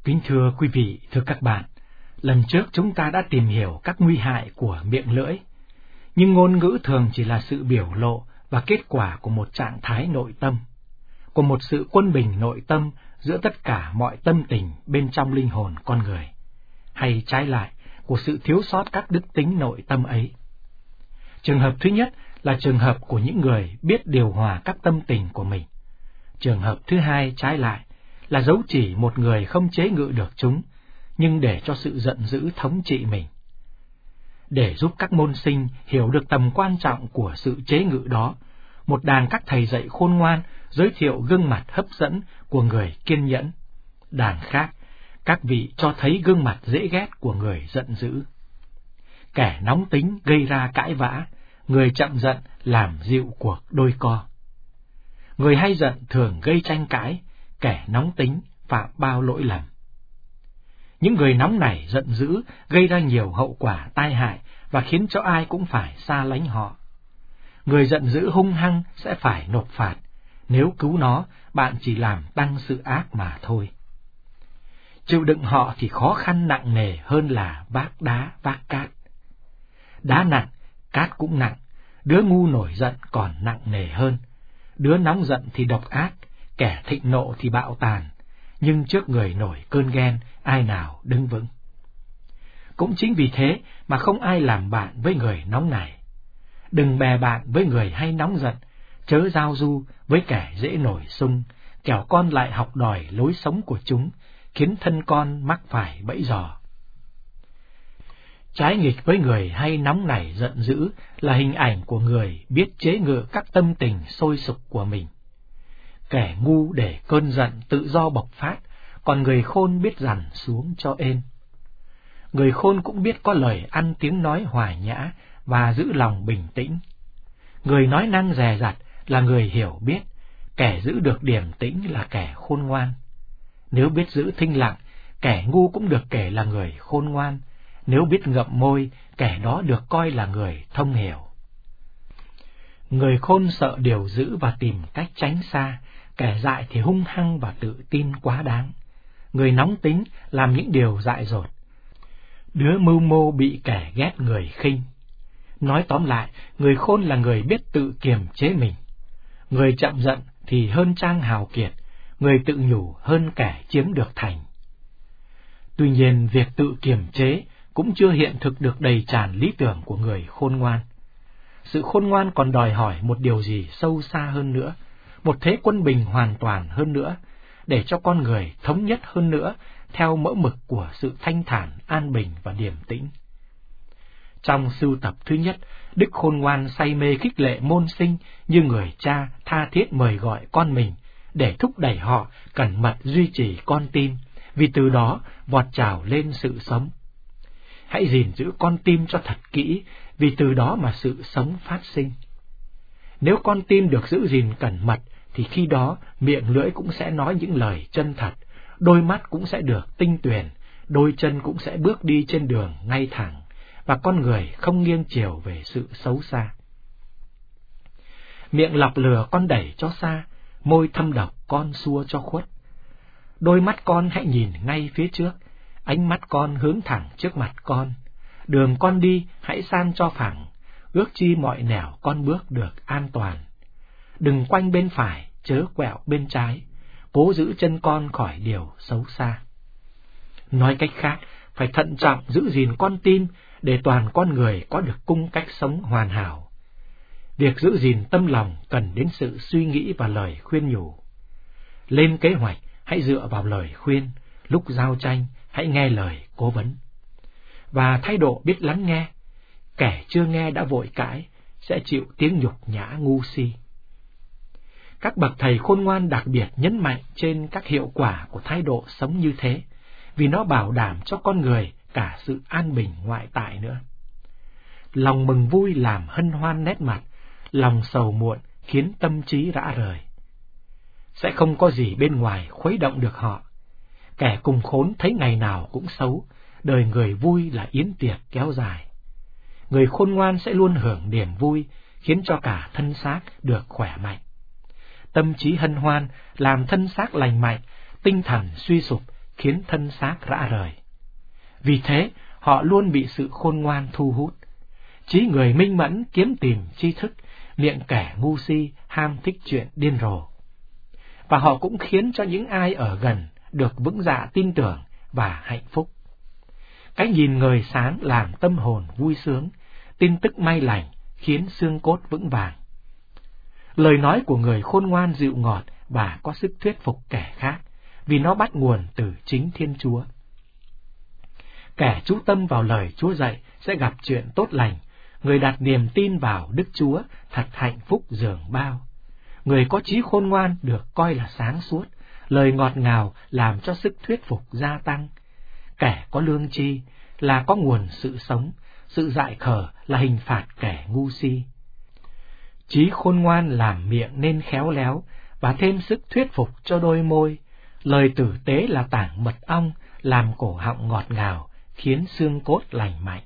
Kính thưa quý vị, thưa các bạn, lần trước chúng ta đã tìm hiểu các nguy hại của miệng lưỡi, nhưng ngôn ngữ thường chỉ là sự biểu lộ và kết quả của một trạng thái nội tâm, của một sự quân bình nội tâm giữa tất cả mọi tâm tình bên trong linh hồn con người, hay trái lại, của sự thiếu sót các đức tính nội tâm ấy. Trường hợp thứ nhất là trường hợp của những người biết điều hòa các tâm tình của mình. Trường hợp thứ hai trái lại là dấu chỉ một người không chế ngự được chúng, nhưng để cho sự giận dữ thống trị mình. Để giúp các môn sinh hiểu được tầm quan trọng của sự chế ngự đó, một đàn các thầy dạy khôn ngoan giới thiệu gương mặt hấp dẫn của người kiên nhẫn. Đàn khác, các vị cho thấy gương mặt dễ ghét của người giận dữ. Kẻ nóng tính gây ra cãi vã, người chậm giận làm dịu cuộc đôi co. Người hay giận thường gây tranh cãi, kẻ nóng tính phạm bao lỗi lầm. Những người nóng nảy giận dữ gây ra nhiều hậu quả tai hại và khiến cho ai cũng phải xa lánh họ. Người giận dữ hung hăng sẽ phải nộp phạt, nếu cứu nó bạn chỉ làm tăng sự ác mà thôi. Chịu đựng họ thì khó khăn nặng nề hơn là vác đá vác cát. Đá nặng, cát cũng nặng, đứa ngu nổi giận còn nặng nề hơn. Đứa nóng giận thì độc ác, kẻ thịnh nộ thì bạo tàn, nhưng trước người nổi cơn ghen, ai nào đứng vững. Cũng chính vì thế mà không ai làm bạn với người nóng nảy. Đừng bè bạn với người hay nóng giận, chớ giao du với kẻ dễ nổi xung, kẻo con lại học đòi lối sống của chúng, khiến thân con mắc phải bẫy giò. Trái nghịch với người hay nóng nảy giận dữ là hình ảnh của người biết chế ngự các tâm tình sôi sục của mình. Kẻ ngu để cơn giận tự do bộc phát, còn người khôn biết dằn xuống cho êm. Người khôn cũng biết có lời ăn tiếng nói hòa nhã và giữ lòng bình tĩnh. Người nói năng dè dặt là người hiểu biết, kẻ giữ được điềm tĩnh là kẻ khôn ngoan. Nếu biết giữ thinh lặng, kẻ ngu cũng được kể là người khôn ngoan. Nếu biết ngậm môi, kẻ đó được coi là người thông hiểu. Người khôn sợ điều dữ và tìm cách tránh xa, kẻ dại thì hung hăng và tự tin quá đáng. Người nóng tính làm những điều dại dột, đứa mưu mô bị kẻ ghét người khinh. Nói tóm lại, người khôn là người biết tự kiềm chế mình. Người chậm giận thì hơn trang hào kiệt, người tự nhủ hơn kẻ chiếm được thành. Tuy nhiên, việc tự kiềm chế cũng chưa hiện thực được đầy tràn lý tưởng của người khôn ngoan. Sự khôn ngoan còn đòi hỏi một điều gì sâu xa hơn nữa, một thế quân bình hoàn toàn hơn nữa, để cho con người thống nhất hơn nữa theo mẫu mực của sự thanh thản, an bình và điềm tĩnh. Trong sưu tập thứ nhất, Đức Khôn Ngoan say mê khích lệ môn sinh như người cha tha thiết mời gọi con mình để thúc đẩy họ cẩn mật duy trì con tim, vì từ đó vọt trào lên sự sống. Hãy gìn giữ con tim cho thật kỹ, vì từ đó mà sự sống phát sinh. Nếu con tim được giữ gìn cẩn mật, thì khi đó miệng lưỡi cũng sẽ nói những lời chân thật, đôi mắt cũng sẽ được tinh tuyền, đôi chân cũng sẽ bước đi trên đường ngay thẳng, và con người không nghiêng chiều về sự xấu xa. Miệng lọc lừa con đẩy cho xa, môi thâm độc con xua cho khuất. Đôi mắt con hãy nhìn ngay phía trước, ánh mắt con hướng thẳng trước mặt con. Đường con đi hãy san cho phẳng, ước chi mọi nẻo con bước được an toàn. Đừng quanh bên phải, chớ quẹo bên trái, cố giữ chân con khỏi điều xấu xa. Nói cách khác, phải thận trọng giữ gìn con tim để toàn con người có được cung cách sống hoàn hảo. Việc giữ gìn tâm lòng cần đến sự suy nghĩ và lời khuyên nhủ. Lên kế hoạch hãy dựa vào lời khuyên, lúc giao tranh hãy nghe lời cố vấn. Và thái độ biết lắng nghe, kẻ chưa nghe đã vội cãi sẽ chịu tiếng nhục nhã ngu si. Các bậc thầy khôn ngoan đặc biệt nhấn mạnh trên các hiệu quả của thái độ sống như thế, vì nó bảo đảm cho con người cả sự an bình ngoại tại nữa. Lòng mừng vui làm hân hoan nét mặt, lòng sầu muộn khiến tâm trí rã rời. Sẽ không có gì bên ngoài khuấy động được họ. Kẻ cùng khốn thấy ngày nào cũng xấu, đời người vui là yến tiệc kéo dài. Người khôn ngoan sẽ luôn hưởng niềm vui, khiến cho cả thân xác được khỏe mạnh. Tâm trí hân hoan làm thân xác lành mạnh, tinh thần suy sụp khiến thân xác rã rời. Vì thế, họ luôn bị sự khôn ngoan thu hút. Trí người minh mẫn kiếm tìm tri thức, miệng kẻ ngu si ham thích chuyện điên rồ. Và họ cũng khiến cho những ai ở gần được vững dạ tin tưởng và hạnh phúc. Cái nhìn ngời sáng làm tâm hồn vui sướng, tin tức may lành khiến xương cốt vững vàng. Lời nói của người khôn ngoan dịu ngọt và có sức thuyết phục kẻ khác, vì nó bắt nguồn từ chính Thiên Chúa. Kẻ chú tâm vào lời Chúa dạy sẽ gặp chuyện tốt lành, người đặt niềm tin vào Đức Chúa thật hạnh phúc dường bao. Người có trí khôn ngoan được coi là sáng suốt, lời ngọt ngào làm cho sức thuyết phục gia tăng. Kẻ có lương tri là có nguồn sự sống, sự dại khờ là hình phạt kẻ ngu si. Trí khôn ngoan làm miệng nên khéo léo và thêm sức thuyết phục cho đôi môi. Lời tử tế là tảng mật ong, làm cổ họng ngọt ngào, khiến xương cốt lành mạnh.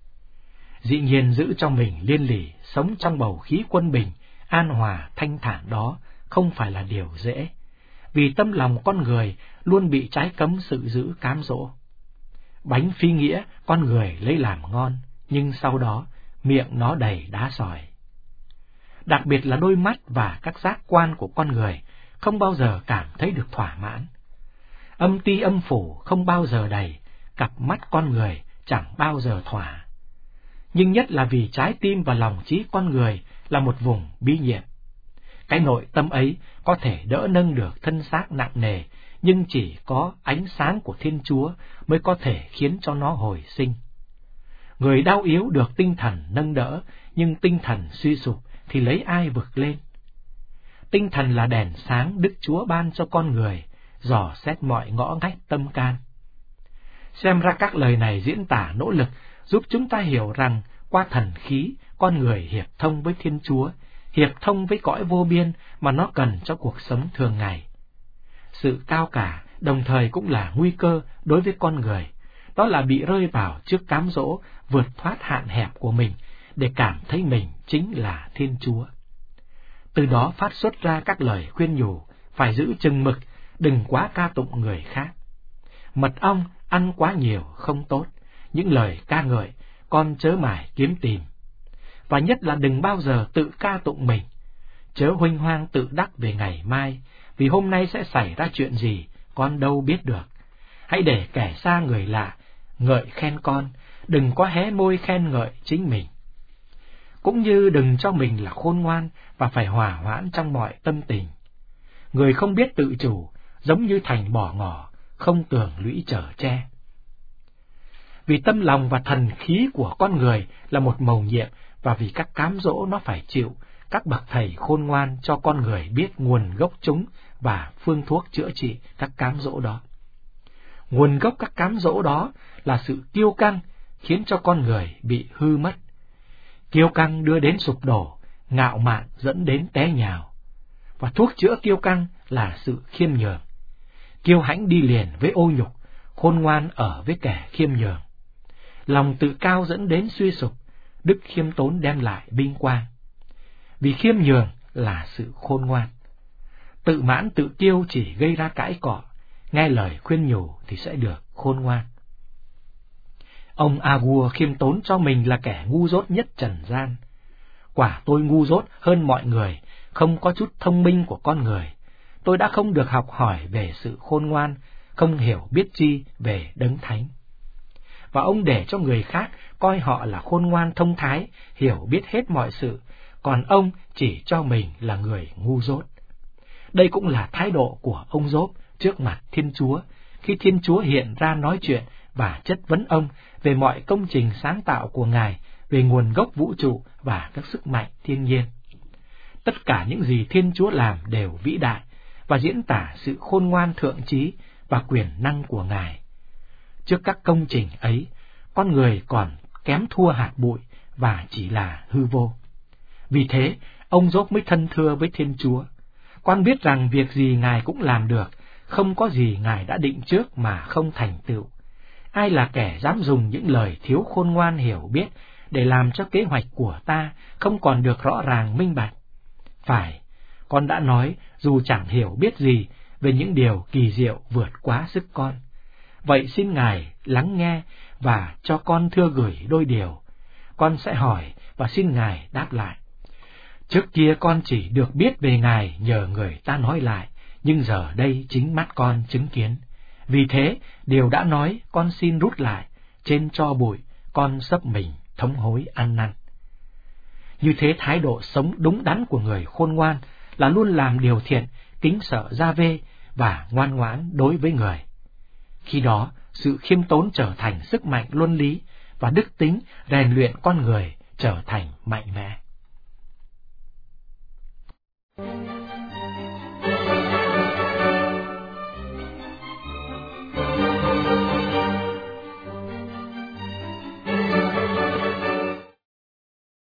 Dĩ nhiên giữ cho mình liên lỉ, sống trong bầu khí quân bình, an hòa, thanh thản đó không phải là điều dễ, vì tâm lòng con người luôn bị trái cấm sự dữ cám dỗ. Bánh phi nghĩa con người lấy làm ngon, nhưng sau đó miệng nó đầy đá sỏi. Đặc biệt là đôi mắt và các giác quan của con người không bao giờ cảm thấy được thỏa mãn. Âm ti âm phủ không bao giờ đầy, cặp mắt con người chẳng bao giờ thỏa. Nhưng nhất là vì trái tim và lòng trí con người là một vùng bí nhiệm. Cái nội tâm ấy có thể đỡ nâng được thân xác nặng nề, nhưng chỉ có ánh sáng của Thiên Chúa mới có thể khiến cho nó hồi sinh. Người đau yếu được tinh thần nâng đỡ, nhưng tinh thần suy sụp thì lấy ai vực lên? Tinh thần là đèn sáng Đức Chúa ban cho con người, dò xét mọi ngõ ngách tâm can. Xem ra các lời này diễn tả nỗ lực giúp chúng ta hiểu rằng qua thần khí, con người hiệp thông với Thiên Chúa, hiệp thông với cõi vô biên mà nó cần cho cuộc sống thường ngày. Sự cao cả đồng thời cũng là nguy cơ đối với con người, đó là bị rơi vào trước cám dỗ, vượt thoát hạn hẹp của mình để cảm thấy mình chính là Thiên Chúa. Từ đó phát xuất ra các lời khuyên nhủ, phải giữ chừng mực, đừng quá ca tụng người khác. Mật ong ăn quá nhiều không tốt, những lời ca ngợi con chớ mải kiếm tìm. Và nhất là đừng bao giờ tự ca tụng mình, chớ huênh hoang tự đắc về ngày mai, vì hôm nay sẽ xảy ra chuyện gì con đâu biết được. Hãy để kẻ xa người lạ ngợi khen con, đừng có hé môi khen ngợi chính mình. Cũng như đừng cho mình là khôn ngoan và phải hòa hoãn trong mọi tâm tình. Người không biết tự chủ giống như thành bỏ ngỏ, không tường lũy chở tre. Vì tâm lòng và thần khí của con người là một mầu nhiệm, và vì các cám dỗ nó phải chịu, các bậc thầy khôn ngoan cho con người biết nguồn gốc chúng và phương thuốc chữa trị các cám dỗ đó. Nguồn gốc các cám dỗ đó là sự kiêu căng, khiến cho con người bị hư mất. Kiêu căng đưa đến sụp đổ, ngạo mạn dẫn đến té nhào. Và thuốc chữa kiêu căng là sự khiêm nhường. Kiêu hãnh đi liền với ô nhục, khôn ngoan ở với kẻ khiêm nhường. Lòng tự cao dẫn đến suy sụp, đức khiêm tốn đem lại vinh quang. Vì khiêm nhường là sự khôn ngoan. Tự mãn tự kiêu chỉ gây ra cãi cọ, nghe lời khuyên nhủ thì sẽ được khôn ngoan. Ông A-gua khiêm tốn cho mình là kẻ ngu dốt nhất trần gian. Quả tôi ngu dốt hơn mọi người, không có chút thông minh của con người. Tôi đã không được học hỏi về sự khôn ngoan, không hiểu biết chi về đấng thánh. Và ông để cho người khác coi họ là khôn ngoan thông thái, hiểu biết hết mọi sự, còn ông chỉ cho mình là người ngu dốt. Đây cũng là thái độ của ông Giốp trước mặt Thiên Chúa, khi Thiên Chúa hiện ra nói chuyện và chất vấn ông về mọi công trình sáng tạo của Ngài, về nguồn gốc vũ trụ và các sức mạnh thiên nhiên. Tất cả những gì Thiên Chúa làm đều vĩ đại và diễn tả sự khôn ngoan thượng trí và quyền năng của Ngài. Trước các công trình ấy, con người còn kém thua hạt bụi và chỉ là hư vô. Vì thế, ông Giốp mới thân thưa với Thiên Chúa. Con biết rằng việc gì Ngài cũng làm được, không có gì Ngài đã định trước mà không thành tựu. Ai là kẻ dám dùng những lời thiếu khôn ngoan hiểu biết để làm cho kế hoạch của ta không còn được rõ ràng minh bạch? Phải, con đã nói dù chẳng hiểu biết gì về những điều kỳ diệu vượt quá sức con. Vậy xin Ngài lắng nghe và cho con thưa gửi đôi điều. Con sẽ hỏi và xin Ngài đáp lại. Trước kia con chỉ được biết về Ngài nhờ người ta nói lại, nhưng giờ đây chính mắt con chứng kiến. Vì thế, điều đã nói con xin rút lại, trên tro bụi con xấp mình thống hối ăn năn. Như thế thái độ sống đúng đắn của người khôn ngoan là luôn làm điều thiện, kính sợ Gia-vê và ngoan ngoãn đối với người. Khi đó, sự khiêm tốn trở thành sức mạnh luân lý và đức tính rèn luyện con người trở thành mạnh mẽ.